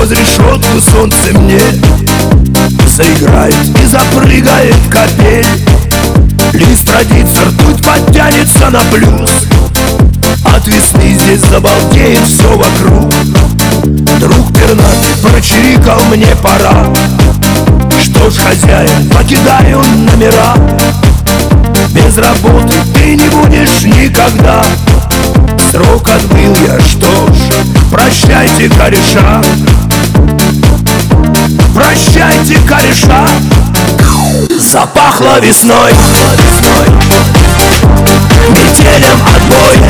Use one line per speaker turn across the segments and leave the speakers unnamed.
через решетку солнце мне заиграет и запрыгает капель. Лист родится, ртуть подтянется на плюс. От весны здесь забалдеет все вокруг. Друг пернатый прочирикал: мне пора. Что ж, хозяин, покидаю номера. Без работы ты не будешь никогда. Срок отбыл я, что ж, прощайте, кореша. Прощайте, кореша. Запахло весной, метелем отбой.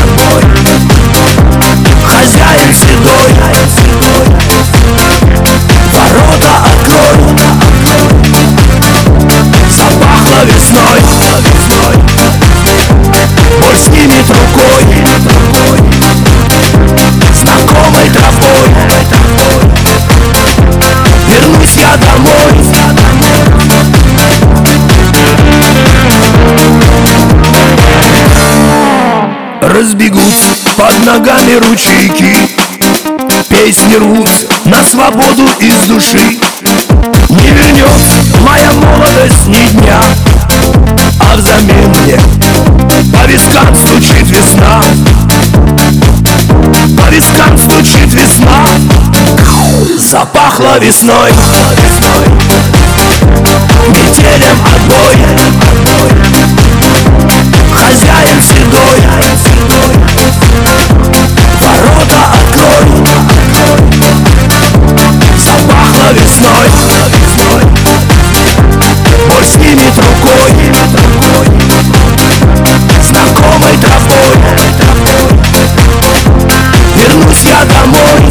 Хозяин седой, ворота открой. Запахло весной, боль снимет рукой, знакомой тропой. Вернусь я домой. Разбегутся под ногами ручейки, песни рвутся на свободу из души. Не вернется моя молодость ни дня, а взамен мне по вискам стучит весна. По вискам стучит весна. Запахло весной, метелем отбой. Хозяин седой, ворота открой. Запахло весной, боль снимет рукой, знакомой тропой. Вернусь я домой.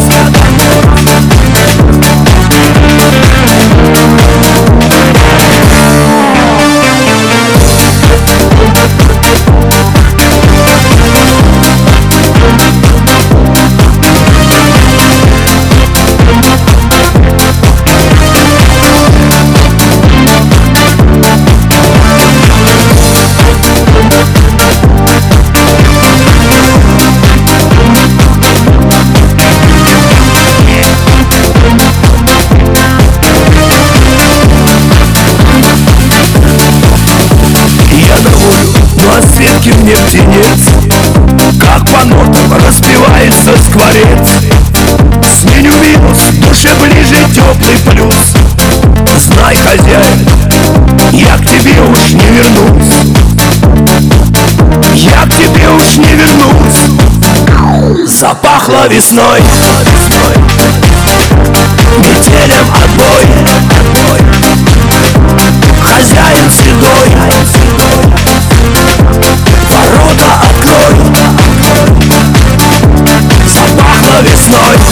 Светки мне птенец, как по нотам распевается скворец. Сменю минус, душе ближе теплый плюс. Знай, хозяин, я к тебе уж не вернусь. Я к тебе уж не вернусь. Запахло весной, метелем отбой. Хозяин седой, ворота открой. Запахло весной.